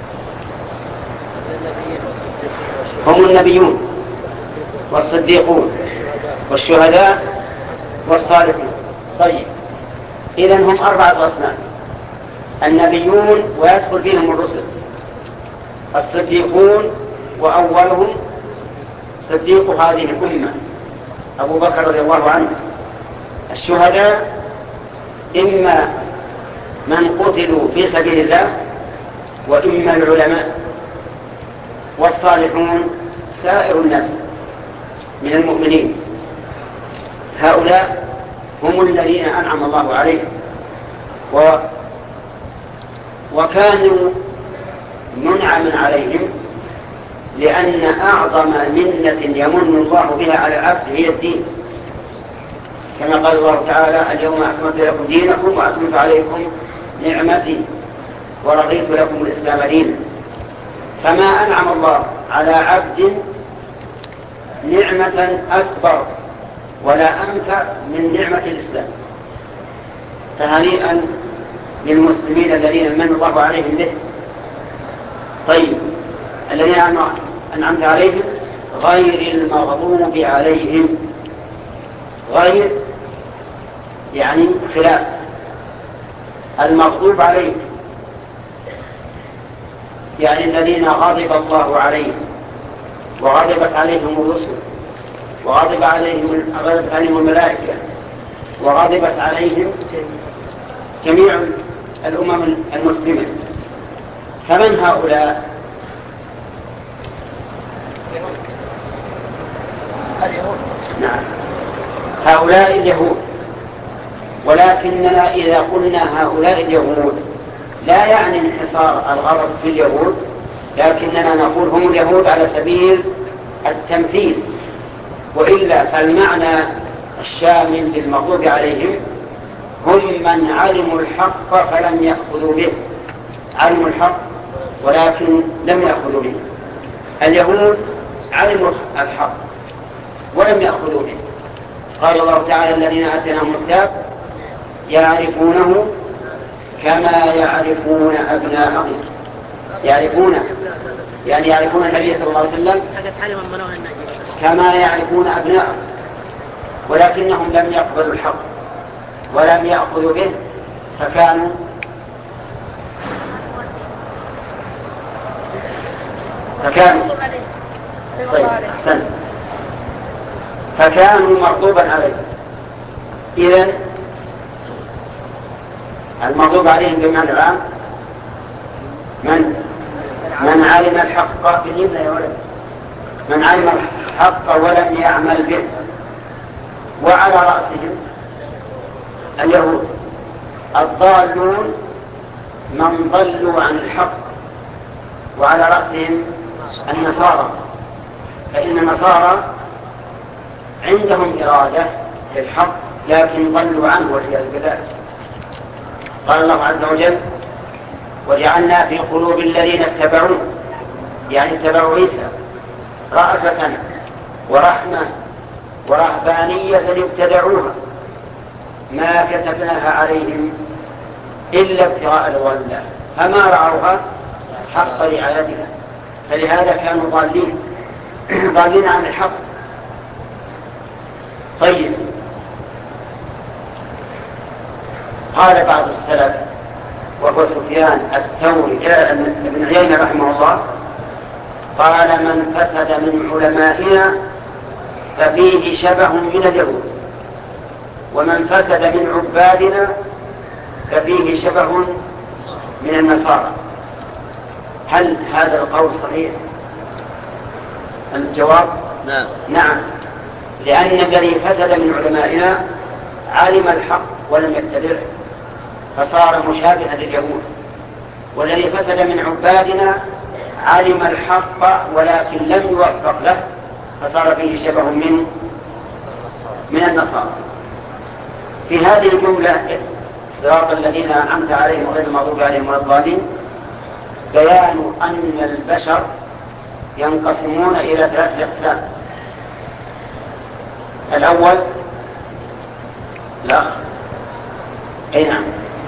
هم النبيون والصديقون والشهداء والصالحون. طيب، إذن هم أربعة أصناف: النبيون ويدخل فيهم الرسل، الصديقون وأولهم صديق هذه الأمة أبو بكر رضي الله عنه، الشهداء إما من قتلوا في سبيل الله وإما العلماء، والصالحون سائر الناس من المؤمنين. هؤلاء هم الذين أنعم الله عليهم، و... وكانوا منعما عليهم لأن أعظم منة يمن الله بها على العبد هي الدين، كما قال الله تعالى: اليوم أكملت لكم دينكم وأتممت عليكم نعمتي ورضيت لكم الإسلام دينا. فما أنعم الله على عبد نعمة أكبر ولا أنفع من نعمة الإسلام. فهنيئا للمسلمين الذين من الله عليهم به. طيب، الذين أنعمت عليهم غير المغضوب عليهم، غير يعني خلاف المغضوب عليهم، يعني الذين غضب الله عليهم وغضبت عليهم الرسل وغضب عليهم غضبت عليهم الملائكة وغضبت عليهم جميع الأمم المسلمة. فمن هؤلاء؟ اليهود. نعم، هؤلاء اليهود. ولكننا إذا قلنا هؤلاء اليهود لا يعني انحصار الغضب في اليهود، لكننا نقول هم اليهود على سبيل التمثيل، وإلا فالمعنى الشامل للمغضوب عليهم هم من علموا الحق فلم يأخذوا به، علموا الحق ولكن لم يأخذوا به. اليهود علموا الحق ولم يأخذوا به. قال الله تعالى: الذين آتيناهم الكتاب يعرفونه كما يعرفون أبناءهم. يعرفون يعني يعرفون النبي صلى الله عليه وسلم كما يعرفون أبناءهم، ولكنهم لم يقبلوا الحق ولم يأخذوا به، فكانوا فكانوا طيب أحسنت فكانوا مغضوبا عليهم. إذن المغضوب عليهم بمعنى العام من من علم الحق بالإذن يا ولد من علم الحق ولم يعمل به، وعلى رأسهم اليهود. الضالون من ضلوا عن الحق، وعلى رأسهم النصارى، فإن النصارى عندهم إرادة للحق لكن ضلوا عنه والعياذ بالله. قال الله عز وجل: وجعلنا في قلوب الذين اتبعوه، يعني اتبعوا عيسى، رأفة ورحمة ورهبانية ابتدعوها ما كتبناها عليهم إلا ابتغاء رضوان الله فما رعوها حق رعايتها، فلهذا كانوا ضالين ضالين عن الحق. طيب، قال بعض السلف وهو سفيان الثوري ابن عيينة رحمه الله، قال: من فسد من علمائنا ففيه شبه من اليهود، ومن فسد من عبادنا ففيه شبه من النصارى. هل هذا القول صحيح؟ الجواب نعم. نعم، لأن الذي فسد من علمائنا علم الحق ولم يتبعه فصار مشابها لليهود، والذي فسد من عبادنا علم الحق ولكن لم يوفق له فصار فيه شبه من من النصارى. في هذه الجملة صراط الذين أنعمت عليهم غير المغضوب عليهم ولا الضالين بيان أن البشر ينقسمون إلى ثلاثة أقسام. الأول لا أي نعم،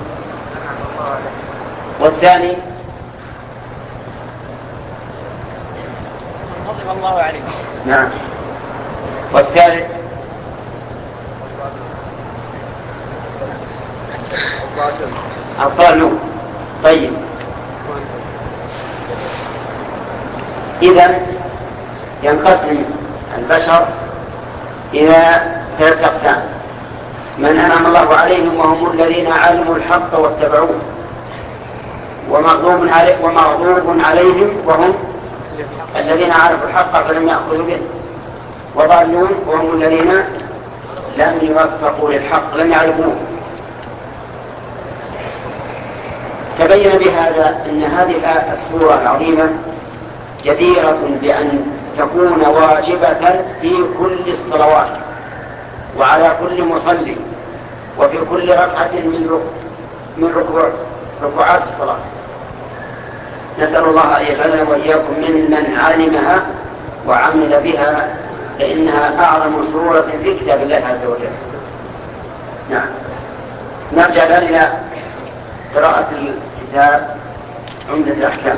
والثاني غضب الله عليه نعم، والثالث الضالون. طيب، إذن ينقسم البشر إلى ثلاثة أقسام: من أنعم الله عليهم وهم الذين علموا الحق واتبعوه، ومغضوب علي ومغضوب عليهم وهم الذين عرفوا الحق فلم يأخذوا به، وضالون وهم الذين لم يوفقوا للحق لم يعرفوه. تبين بهذا أن هذه السورة العظيمة جديرة بأن تكون واجبة في كل الصلوات وعلى كل مصلي وفي كل ركعة من من ركوع ركوعات الصلاة. نسأل الله أن يجعلنا وإياكم ممن علمها وعمل بها، لأنها أعظم سورة في كتاب الله عز وجل. نعم، نرجع الآن إلى قراءة الكتاب عمدة الأحكام.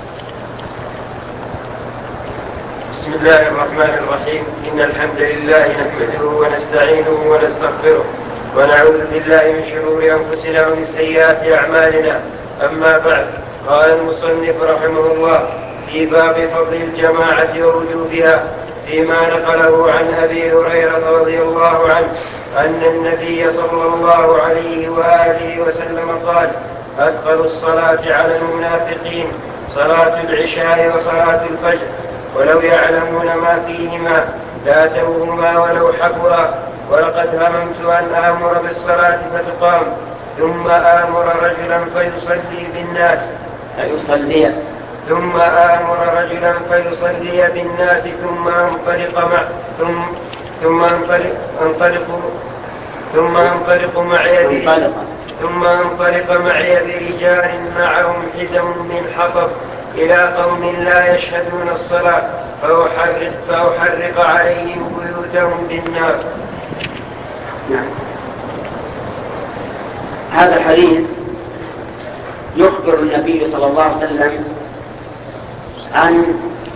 بسم الله الرحمن الرحيم. إن الحمد لله نحمده ونستعينه ونستغفره ونعوذ بالله من شرور أنفسنا ومن سيئات أعمالنا. أما بعد، قال المصنف رحمه الله في باب فضل الجماعة ووجوبها فيما نقله عن أبي هريرة رضي الله عنه أن النبي صلى الله عليه وآله وسلم قال: أثقل الصلاة على المنافقين صلاة العشاء وصلاة الفجر، ولو يعلمون ما فيهما لاتوهما ولو حبوا. ولقد هممت أن آمر بالصلاة فتقام ثم آمر رجلا فيصلي بالناس فيصلي ثم آمر رجلا فيصلي بالناس ثم انطلق مع ثم ثم انطلق انطلق ثم انطلق معي ثم انطلق معي برجال معهم حزم من حطب إلى قوم لا يشهدون الصلاة فأحرق, فأحرق عليهم بيوتهم بالنار. نعم. هذا الحديث يخبر النبي صلى الله عليه وسلم عن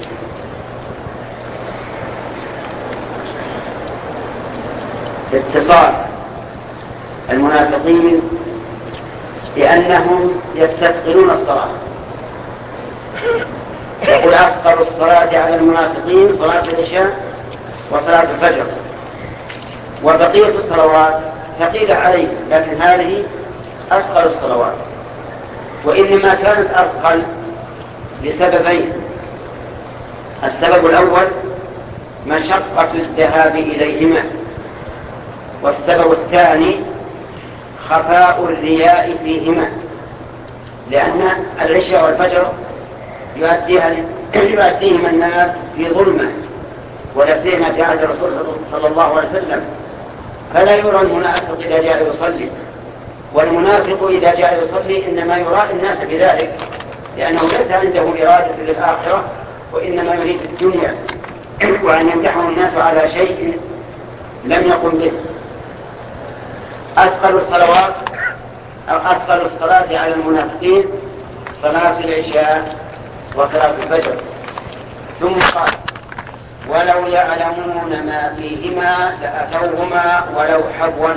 اتصال المنافقين بأنهم يستثقلون الصلاة يقول أثقل الصلاة على المنافقين صلاة العشاء وصلاة الفجر، وبقية الصلوات ثقيلة عليه، لكن هذه أثقل الصلوات. وإنما كانت أثقل لسببين: السبب الأول مشقة الذهاب إليهما، والسبب الثاني خفاء الرياء فيهما، لأن العشاء والفجر يؤديهما الناس في ظلمة، ولا سيما في عهد الرسول صلى الله عليه وسلم، فلا يرى المنافق إذا جاء يصلي، والمنافق إذا جاء يصلي إنما يرى الناس بذلك، لأنه ليس عنده إرادة للآخرة، وإنما يريد الدنيا، وأن يمدحه الناس على شيء لم يقم به. أثقل الصلوات أو أثقل الصلاة على المنافقين صلاة العشاء وصلاة الفجر. ثم قال: ولو يعلمون ما فيهما لأتوهما ولو حبوا.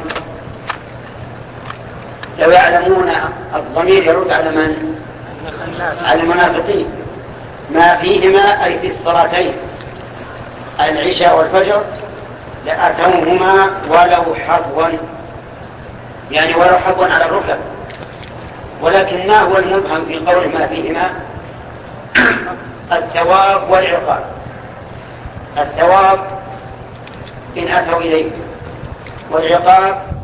لو يعلمون، الضمير يرد على من؟ على المنافقين. ما فيهما أي في الصلاتين العشاء والفجر لأتوهما ولو حبوا، يعني ولو حبوا على الركب. ولكن ما هو المبهم في قول ما فيهما؟ الثواب والعقاب. الثواب إن أتوا إليه، والعقاب